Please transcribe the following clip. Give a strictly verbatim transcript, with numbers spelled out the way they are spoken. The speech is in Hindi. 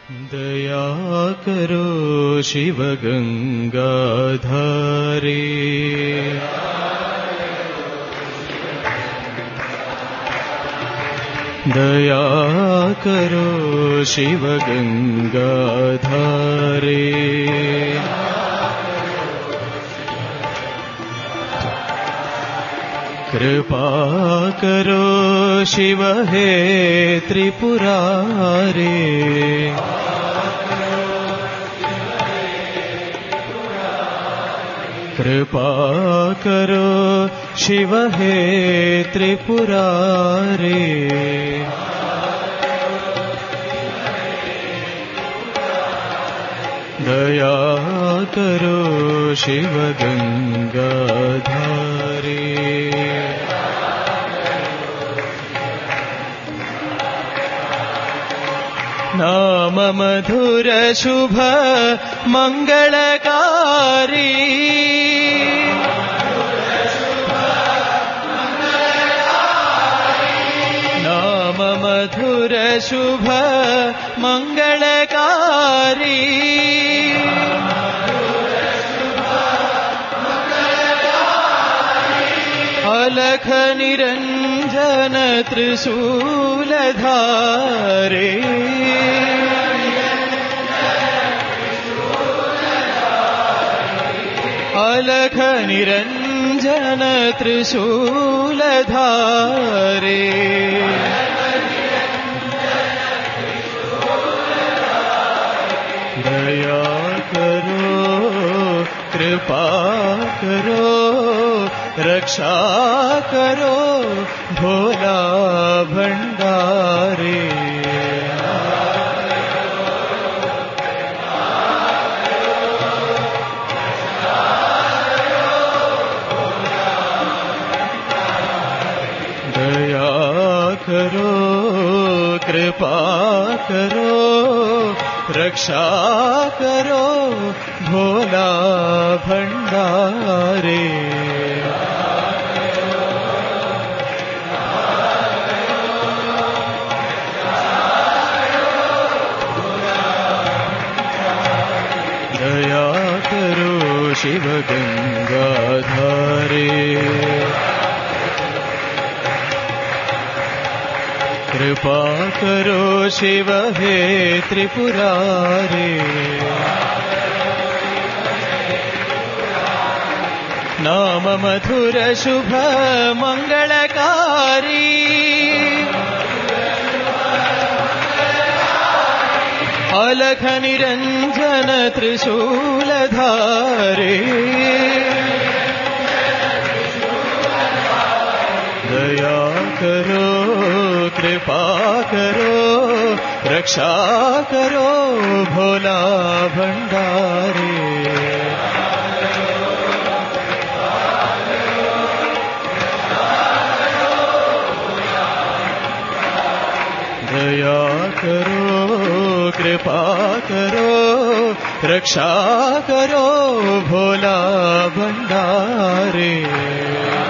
दया करो शिव गंगाधारे, दया करो शिव गंगाधारे, कृपा करो शिव हे त्रिपुरारे, कृपा करो शिव हे त्रिपुरारे, दया करो शिव गंगाधारे। नाम मधुर शुभ मंगलकारी, नाम मधुर शुभ मंगलकारी, अलख निरंजन त्रिशूलधारे, अलख निरंजन त्रिशूलधारे, दया करो कृपा करो रक्षा करो भोला भंडारे, दया करो कृपा करो रक्षा करो भोला भंडारे, दया करो शिव गंगाधारे, कृपा करो शिव हे त्रिपुरारे, नाम मधुर शुभ मंगलकारी, अलख निरंजन त्रिशूलधारे, दया करो कृपा करो रक्षा करो भोला भंडारे, दया करो कृपा करो रक्षा करो भोला भंडारे।